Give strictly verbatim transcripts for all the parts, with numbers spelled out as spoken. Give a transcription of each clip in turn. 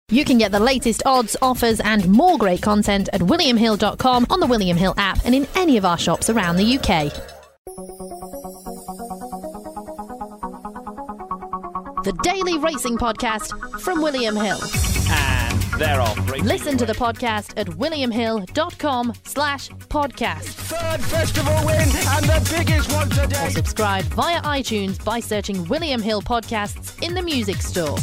You can get the latest odds, offers and more great content at william hill dot com, on the William Hill app and in any of our shops around the U K. The Daily Racing Podcast from William Hill. And they're off. Listen to the podcast at william hill dot com slash podcast. Third festival win and the biggest one today. Or subscribe via iTunes by searching William Hill Podcasts in the music store.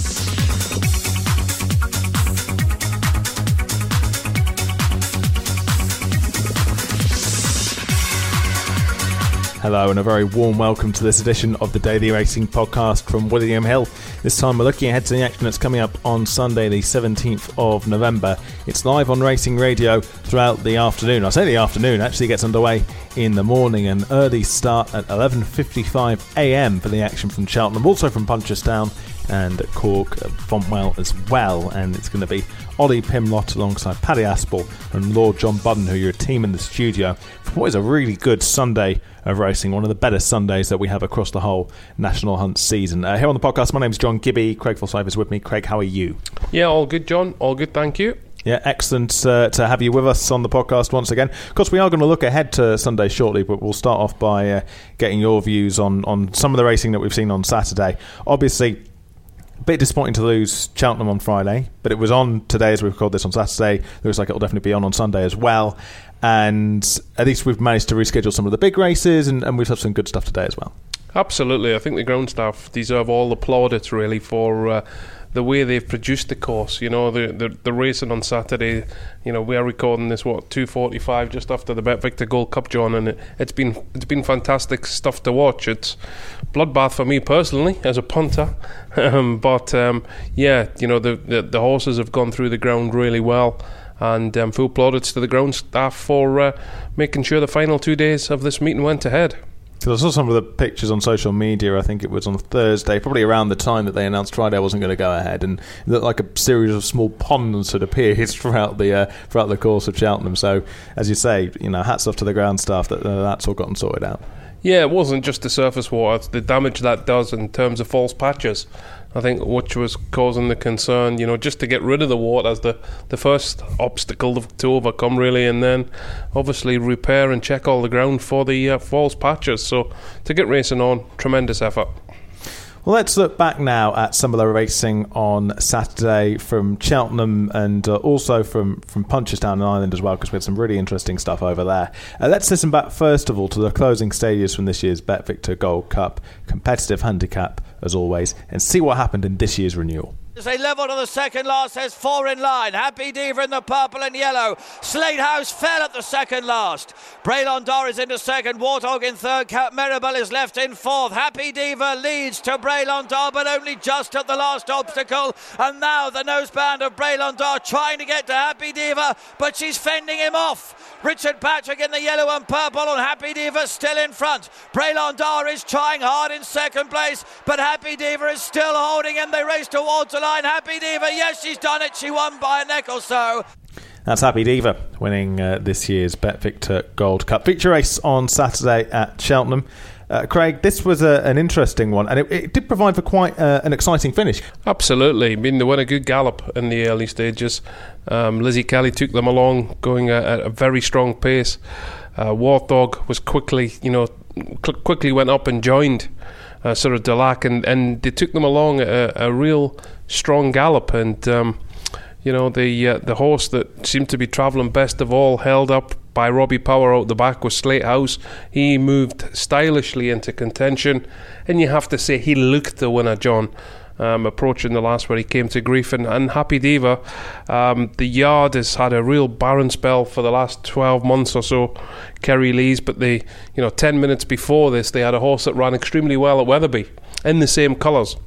Hello and a very warm welcome to this edition of the Daily Racing Podcast from William Hill. This time we're looking ahead to the action that's coming up on Sunday the seventeenth of November. It's live on Racing Radio throughout the afternoon. I say the afternoon, actually gets underway in the morning. An early start at eleven fifty-five a m for the action from Cheltenham, also from Punchestown and Cork, Fontwell as well. And it's going to be Ollie Pimlott alongside Paddy Aspel and Lord John Budden, who are a team in the studio for what is a really good Sunday of racing, one of the better Sundays that we have across the whole National Hunt season. Uh, here on the podcast, my name's John Gibby. Craig Forsyth is with me. Craig, how are you? Yeah, all good, John. All good, thank you. Yeah, excellent uh, to have you with us on the podcast once again. Of course, we are going to look ahead to Sunday shortly, but we'll start off by uh, getting your views on, on some of the racing that we've seen on Saturday. Obviously, a bit disappointing to lose Cheltenham on Friday, but it was on today as we record this on Saturday. Looks like it'll definitely be on on Sunday as well. And at least we've managed to reschedule some of the big races, and, and we've had some good stuff today as well. Absolutely. I think the ground staff deserve all the plaudits, really, for uh, the way they've produced the course. You know, the, the the racing on Saturday, you know, we are recording this, what, two forty-five, just after the Bet Victor Gold Cup, John, and it, it's been it's been fantastic stuff to watch. It's bloodbath for me personally, as a punter. um, but, um, yeah, you know, the, the, the horses have gone through the ground really well. And um, full plaudits to the ground staff for uh, making sure the final two days of this meeting went ahead. So I saw some of the pictures on social media. I think it was on Thursday, probably around the time that they announced Friday wasn't going to go ahead, and it looked like a series of small ponds had appeared throughout the uh, throughout the course of Cheltenham. So, as you say, you know, hats off to the ground staff that uh, that's all gotten sorted out. Yeah, it wasn't just the surface water; it's the damage that does in terms of false patches, I think, which was causing the concern. You know, just to get rid of the water as the, the first obstacle to overcome, really, and then obviously repair and check all the ground for the uh, false patches. So to get racing on, tremendous effort. Well, let's look back now at some of the racing on Saturday from Cheltenham and uh, also from, from Punchestown and Ireland as well, because we had some really interesting stuff over there. Uh, let's listen back first of all to the closing stages from this year's Bet Victor Gold Cup, competitive handicap as always, and see what happened in this year's renewal. They level to the second last, there's four in line. Happy Diva in the purple and yellow. Slate House fell at the second last. Braylon Dor is into second, Warthog in third, Cap Maribel is left in fourth. Happy Diva leads to Braylon Dor, but only just at the last obstacle. And now the noseband of Braylon Dor trying to get to Happy Diva, but she's fending him off. Richard Patrick in the yellow and purple, and Happy Diva still in front. Braylon Dor is trying hard in second place, but Happy Diva is still holding, and they race towards the line. Happy Diva, yes, she's done it. She won by a neck or so. That's Happy Diva winning uh, this year's Bet Victor Gold Cup. Feature race on Saturday at Cheltenham. Uh, Craig, this was a, an interesting one, and it, it did provide for quite uh, an exciting finish. Absolutely. I mean, they went a good gallop in the early stages. Um, Lizzie Kelly took them along, going at a very strong pace. Uh, Warthog was quickly, you know, cl- quickly went up and joined uh, sort of Delac, and, and they took them along at a, a real strong gallop. And um, you know, the uh, the horse that seemed to be travelling best of all, held up by Robbie Power out the back, was Slate House. He moved stylishly into contention, and you have to say he looked the winner, John, um, approaching the last where he came to grief. And, and Happy Diva, um, the yard has had a real barren spell for the last twelve months or so, Kerry Lees, but they, you know, ten minutes before this they had a horse that ran extremely well at Wetherby in the same colours.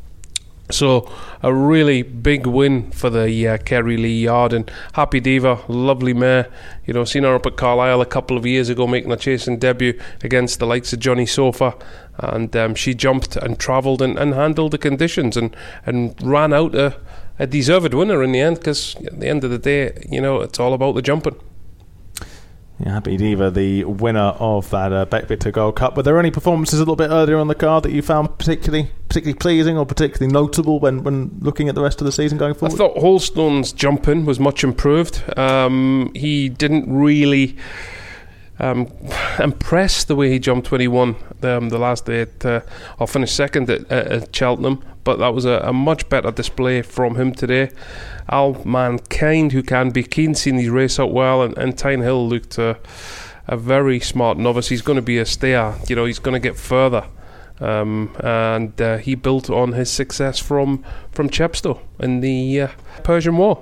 So a really big win for the uh, Kerry Lee yard. And Happy Diva, lovely mare. You know, seen her up at Carlisle a couple of years ago making a chasing debut against the likes of Johnny Sofa, and um, she jumped and travelled and, and handled the conditions and, and ran out a, a deserved winner in the end, because at the end of the day, you know, it's all about the jumping. Yeah, Happy Diva, the winner of that uh, Bet Victor Gold Cup. Were there any performances a little bit earlier on the card that you found particularly particularly pleasing or particularly notable when, when looking at the rest of the season going forward? I thought Holstone's jumping was much improved. Um, he didn't really um, impress the way he jumped when he won um, the last day at, uh, or finished second at, at Cheltenham, but that was a, a much better display from him today. Al Mankind, who can be keen, seen his race out well, and, and Tyne Hill looked uh, a very smart novice. He's going to be a stayer, you know, he's going to get further. Um, and uh, he built on his success from from Chepstow in the uh, Persian War.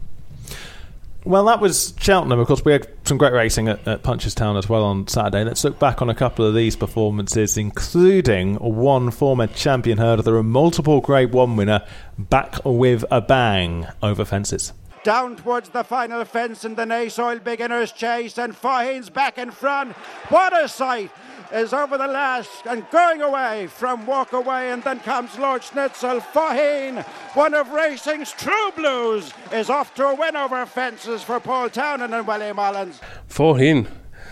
Well, that was Cheltenham. Of course, we had some great racing at, at Punchestown as well on Saturday. Let's look back on a couple of these performances, including one former champion hurdler and multiple Grade one winner back with a bang over fences. Down towards the final fence in the Nasoil Beginners Chase, and Faheen's back in front. What a sight! Is over the last and going away from Walk Away, and then comes Lord Schnitzel. Faheen, one of racing's true blues, is off to a win over fences for Paul Townend and William Mullins. Faheen,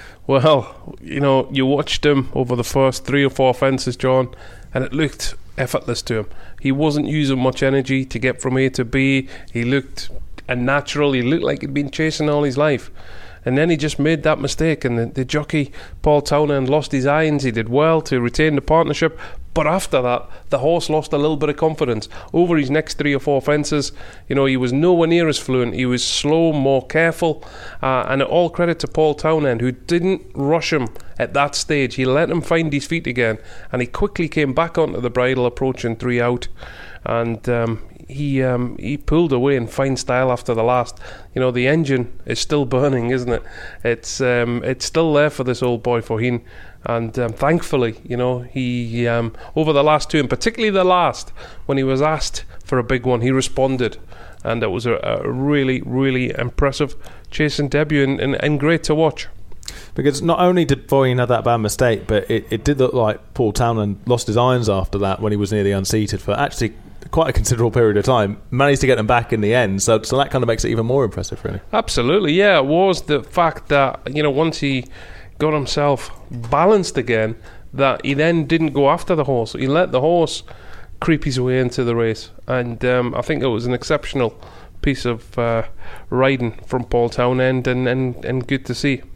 well, you know, you watched him over the first three or four fences, John, and it looked effortless to him. He wasn't using much energy to get from A to B. He looked unnatural. He looked like he'd been chasing all his life. And then he just made that mistake, and the, the jockey, Paul Townend, lost his irons. He did well to retain the partnership, but after that, the horse lost a little bit of confidence. Over his next three or four fences, you know, he was nowhere near as fluent. He was slow, more careful, uh, and all credit to Paul Townend, who didn't rush him at that stage. He let him find his feet again, and he quickly came back onto the bridle, approaching three out, and um, he um, he pulled away in fine style after the last. You know, the engine is still burning, isn't it? It's um, it's still there for this old boy Faheen, and um, thankfully, you know, he um, over the last two, and particularly the last, when he was asked for a big one, he responded, and it was a, a really, really impressive chasing debut, and, and, and great to watch. Because not only did Faheen have that bad mistake, but it, it did look like Paul Townend lost his irons after that when he was nearly unseated for actually quite a considerable period of time, managed to get them back in the end, so so that kind of makes it even more impressive, really. Absolutely, yeah. It was the fact that, you know, once he got himself balanced again, that he then didn't go after the horse. He let the horse creep his way into the race, and um, I think it was an exceptional piece of uh, riding from Paul Townend, and, and, and good to see.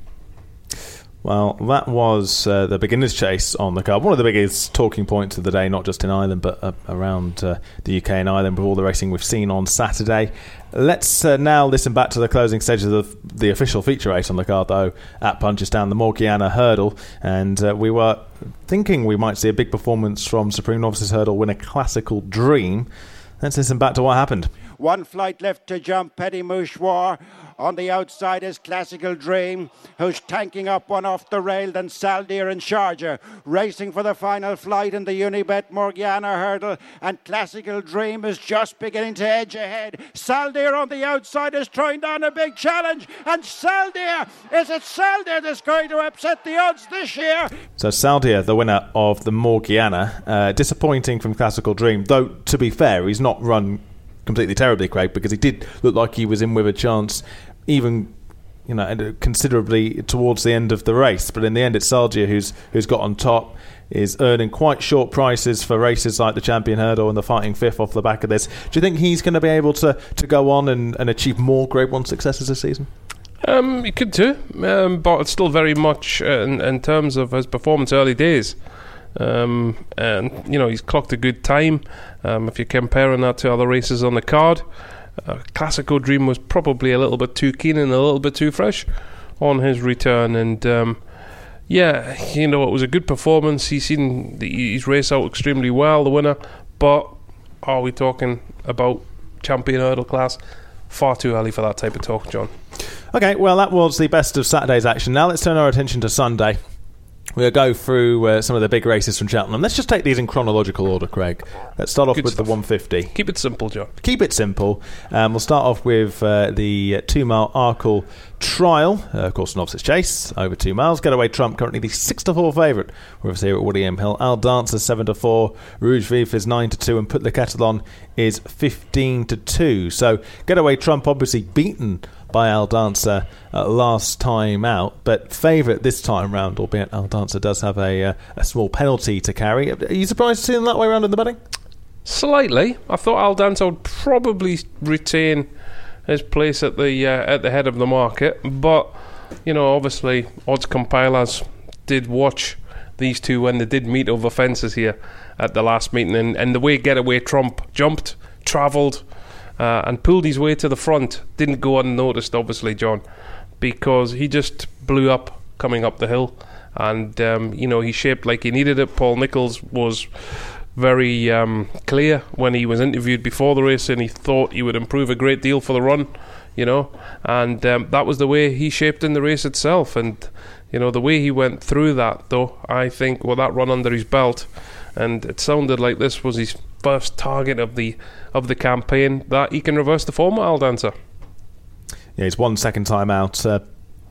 Well, that was uh, the beginner's chase on the card. One of the biggest talking points of the day, not just in Ireland, but uh, around uh, the U K and Ireland, with all the racing we've seen on Saturday. Let's uh, now listen back to the closing stages of the, the official feature race on the card, though, at Punchestown, the Morgiana Hurdle. And uh, we were thinking we might see a big performance from Supreme Novices Hurdle winner Classical Dream. Let's listen back to what happened. One flight left to jump, Petit Mouchoir. On the outside is Classical Dream, who's tanking up one off the rail, then Saldir and Sharjah racing for the final flight in the Unibet Morgiana Hurdle, and Classical Dream is just beginning to edge ahead. Saldir on the outside is throwing down a big challenge, and Saldir, is it Saldir that's going to upset the odds this year? So Saldir, the winner of the Morgiana, uh, disappointing from Classical Dream, though to be fair, he's not run completely terribly, Craig, because he did look like he was in with a chance, even, you know, considerably towards the end of the race. But in the end, it's Saldir who's who's got on top, is earning quite short prices for races like the Champion Hurdle and the Fighting Fifth off the back of this. Do you think he's going to be able to, to go on and, and achieve more Grade one successes this season? Um, he could too, um, but it's still very much uh, in, in terms of his performance early days. Um, and, you know, he's clocked a good time. Um, if you're comparing that to other races on the card, Uh, Classical Dream was probably a little bit too keen and a little bit too fresh on his return, and um, yeah, you know, it was a good performance. He's seen the, his race out extremely well, the winner, but are we talking about Champion Hurdle class? Far too early for that type of talk, John. Okay, well, that was the best of Saturday's action. Now let's turn our attention to Sunday. We'll go through uh, some of the big races from Cheltenham. Let's just take these in chronological order, Craig. Let's start off Good with stuff. the one fifty. Keep it simple, John. Keep it simple. Um, we'll start off with uh, the two-mile Arkle Trial. Uh, of course, Novices Chase, over two miles. Getaway Trump, currently the six to four favourite with us here at William Hill. Al Dancer, seven to four. Rouge Vif is nine to two. And Put the Kettle On is fifteen to two. So, Getaway Trump obviously beaten by Al Dancer uh, last time out, but favourite this time round, albeit Al Dancer does have a, uh, a small penalty to carry. Are you surprised to see them that way around in the betting? Slightly. I thought Al Dancer would probably retain his place at the uh, at the head of the market, but you know, obviously odds compilers did watch these two when they did meet over fences here at the last meeting, and, and the way Getaway Trump jumped, travelled uh, and pulled his way to the front didn't go unnoticed, obviously, John, because he just blew up coming up the hill, and um, you know, he shaped like he needed it. Paul Nicholls was very um, clear when he was interviewed before the race, and he thought he would improve a great deal for the run, you know, and um, that was the way he shaped in the race itself. And you know, the way he went through that, though, I think with that run under his belt, and it sounded like this was his first target of the of the campaign, that he can reverse the form, Al Dancer. Yeah, he's won second time out uh,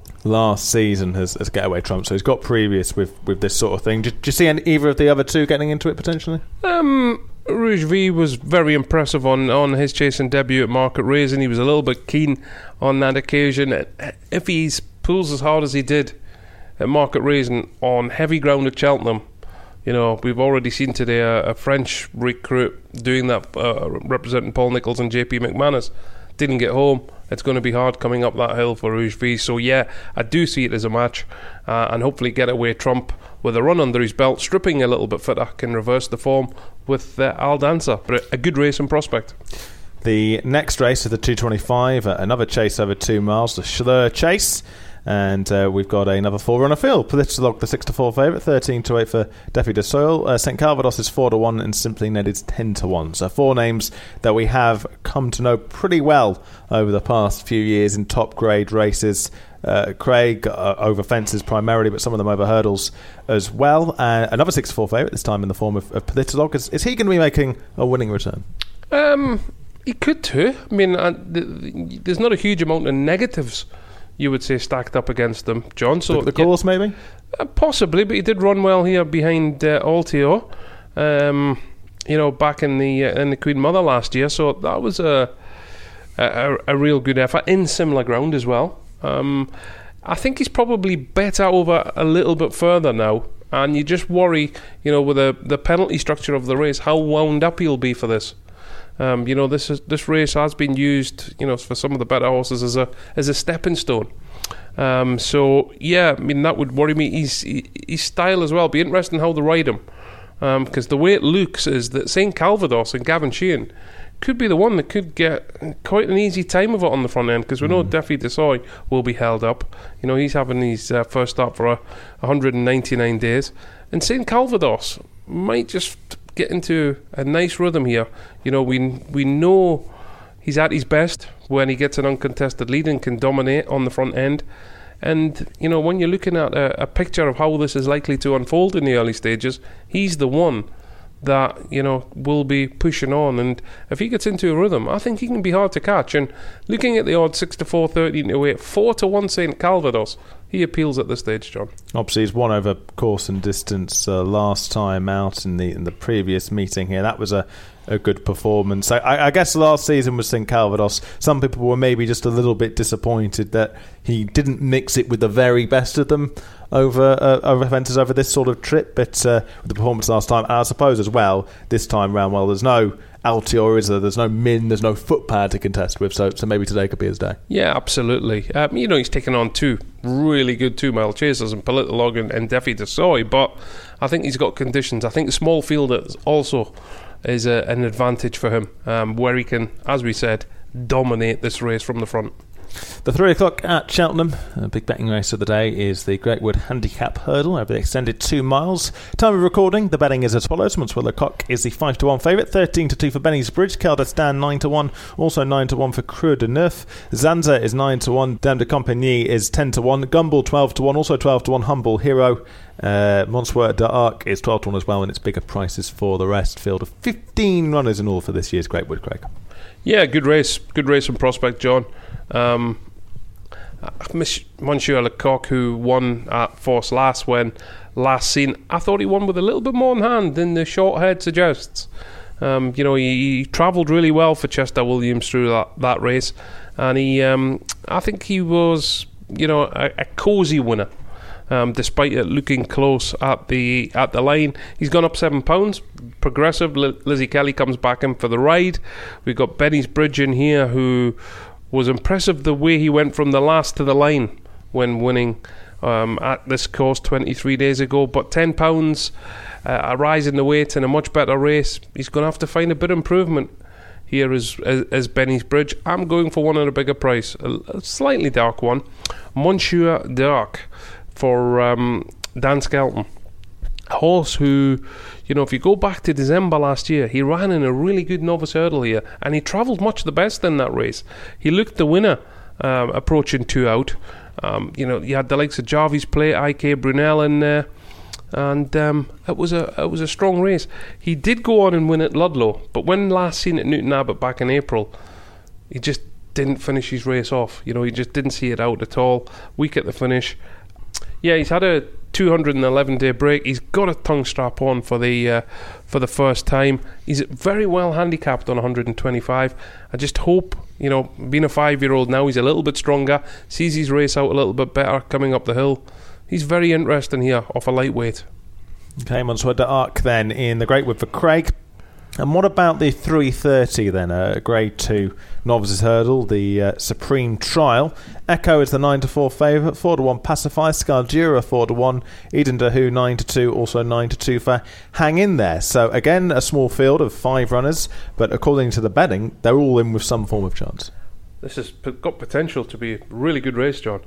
last season as, as Getaway Trump, so he's got previous with, with this sort of thing. Do, do you see any, either of the other two getting into it potentially? Um, Rouge V was very impressive on, on his chasing debut at Market Raising. He was a little bit keen on that occasion. If he pulls as hard as he did at Market Raising on heavy ground at Cheltenham, you know, we've already seen today a, a French recruit doing that, uh, representing Paul Nicholls and J P McManus. Didn't get home. It's going to be hard coming up that hill for Rouge V. So yeah, I do see it as a match, uh, and hopefully Getaway Trump, with a run under his belt, stripping a little bit fitter, can reverse the form with uh, Al Dancer. But a good race in prospect. The next race is the two twenty-five, uh, another chase over two miles, the Schleur Chase. And uh, we've got another four-runner field. Politolog, the six to four favourite, thirteen to eight for Defi de Soil. Uh, Saint Calvados is four to one, and Simply Ned is ten to one. So four names that we have come to know pretty well over the past few years in top-grade races. Uh, Craig uh, over fences primarily, but some of them over hurdles as well. Uh, another six to four favourite, this time in the form of, of Politolog. Is, is he going to be making a winning return? Um, he could too. I mean, uh, th- there's not a huge amount of negatives, you would say, stacked up against them, John. So the, the course, yeah, maybe? Uh, possibly, but he did run well here behind uh, Altior, um, you know, back in the uh, in the Queen Mother last year. So that was a a, a real good effort in similar ground as well. Um, I think he's probably better over a little bit further now, and you just worry, you know, with the the penalty structure of the race, how wound up he'll be for this. Um, you know, this is, this race has been used, you know, for some of the better horses as a as a stepping stone. Um, so yeah, I mean, that would worry me. His his style as well. Be interesting how they ride him, because um, the way it looks is that Saint Calvados and Gavin Sheehan could be the one that could get quite an easy time of it on the front end, because we know mm. Defi de Soy will be held up. You know, he's having his uh, first start for a one hundred ninety-nine days, and Saint Calvados might just get into a nice rhythm here. You know, we we know he's at his best when he gets an uncontested lead and can dominate on the front end. And you know, when you're looking at a, a picture of how this is likely to unfold in the early stages, he's the one that, you know, will be pushing on. And if he gets into a rhythm, I think he can be hard to catch. And looking at the odds, six to four, thirteen to eight, four to one Saint Calvados, he appeals at this stage, John. Obviously, he's won over course and distance uh, last time out in the in the previous meeting here. That was a, a good performance. I, I guess last season was Saint Calvados. Some people were maybe just a little bit disappointed that he didn't mix it with the very best of them over uh, over fences over this sort of trip. But uh, with the performance last time, and I suppose as well this time round, well, there's no Altior, is there? There's no Min, there's no footpad to contest with, so so maybe today could be his day. Yeah, absolutely. Um, you know, he's taken on two really good two-mile chasers in Politolog and, and Defi de Soy, but I think he's got conditions. I think the small field also is a, an advantage for him, um, where he can, as we said, dominate this race from the front. The three o'clock at Cheltenham, a big betting race of the day, is the Greatwood Handicap Hurdle over the extended two miles. Time of recording, the betting is as follows. Montswell Lecoq is the five to one favourite, thirteen to two for Benny's Bridge, Caldestan nine to one, also nine to one for Creux de Neuf. Zanza is nine to one, Dame de Compagnie is ten to one, Gumball twelve to one, also twelve to one, Humble Hero. Uh, Montswell d'Arc is twelve to one as well, and it's bigger prices for the rest. Field of fifteen runners in all for this year's Greatwood, Craig. Yeah, good race. Good race in prospect, John. Um, Monsieur Lecoq, who won at Force Last when last seen, I thought he won with a little bit more in hand than the short head suggests. Um, you know, he, he travelled really well for Chester Williams through that, that race, and he, um, I think he was, you know, a, a cosy winner. Um, despite it looking close at the at the line, he's gone up seven pounds. Progressive. L- Lizzie Kelly comes back in for the ride. We've got Benny's Bridge in here, who was impressive the way he went from the last to the line when winning um, at this course twenty-three days ago. But ten pounds, uh, a rise in the weight and a much better race. He's going to have to find a bit of improvement here as, as, as Benny's Bridge. I'm going for one at a bigger price, a, a slightly dark one. Monsieur Dark for um, Dan Skelton. A horse who, you know, if you go back to December last year, he ran in a really good novice hurdle here, and he travelled much the best in that race. He looked the winner um, approaching two out. Um, you know, you had the likes of Jarvis Play, I K Brunel in there, and um, it was a it was a strong race. He did go on and win at Ludlow, but when last seen at Newton Abbot back in April, he just didn't finish his race off. You know, he just didn't see it out at all. Weak at the finish. Yeah, he's had a two hundred eleven day break. He's got a tongue strap on for the uh, for the first time. He's very well handicapped on one hundred twenty-five. I just hope, you know, being a five-year-old now, he's a little bit stronger, sees his race out a little bit better coming up the hill. He's very interesting here off a lightweight. Okay, on to a Arc then in the Great Wood for Craig. And what about the three thirty then, a grade two novices hurdle, the uh, Supreme Trial? Echo is the nine to four favourite, four to one Pacify, Scardura four to one, Eden Dahu nine to two, also nine to two for Hang In There. So again, a small field of five runners, but according to the betting, they're all in with some form of chance. This has got potential to be a really good race, John.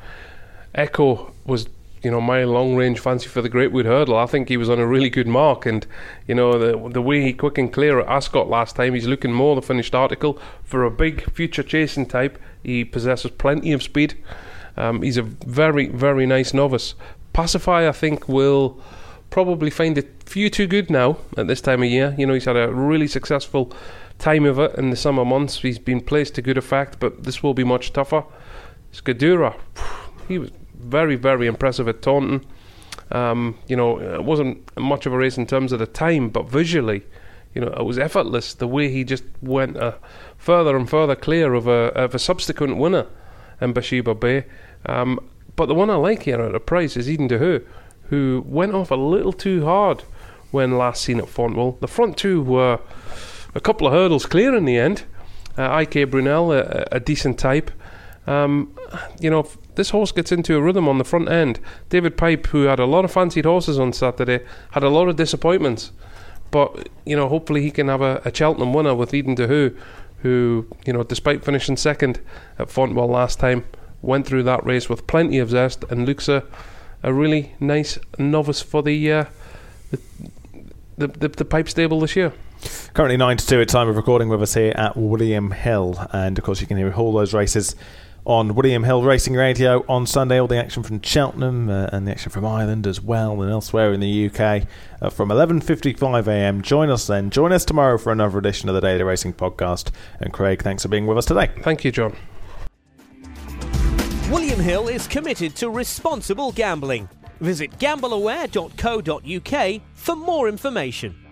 Echo was, you know, my long-range fancy for the Great Wood Hurdle. I think he was on a really good mark, and, you know, the the way he quick and clear at Ascot last time, he's looking more the finished article. For a big future chasing type, he possesses plenty of speed. Um, he's a very, very nice novice. Pacify, I think, will probably find it few too good now at this time of year. You know, he's had a really successful time of it in the summer months. He's been placed to good effect, but this will be much tougher. Scadura, he was very, very impressive at Taunton. Um, you know, it wasn't much of a race in terms of the time, but visually, you know, it was effortless the way he just went uh, further and further clear of a, of a subsequent winner in Bathsheba Bay. Um, but the one I like here at a price is Eden Dahu, who went off a little too hard when last seen at Fontwell. The front two were a couple of hurdles clear in the end. Uh, I K Brunel, a, a decent type. Um, you know, if this horse gets into a rhythm on the front end. David Pipe, who had a lot of fancied horses on Saturday, had a lot of disappointments. But, you know, hopefully he can have a, a Cheltenham winner with Eden Dahu, who, you know, despite finishing second at Fontwell last time, went through that race with plenty of zest and looks a, a really nice novice for the, uh, the, the, the the Pipe stable this year. Currently nine to two at time of recording with us here at William Hill, and of course you can hear all those races on William Hill Racing Radio on Sunday. All the action from Cheltenham uh, and the action from Ireland as well, and elsewhere in the U K uh, from eleven fifty-five a m. Join us then. Join us tomorrow for another edition of the Daily Racing Podcast. And Craig, thanks for being with us today. Thank you, John. William Hill is committed to responsible gambling. Visit gamble aware dot co dot uk for more information.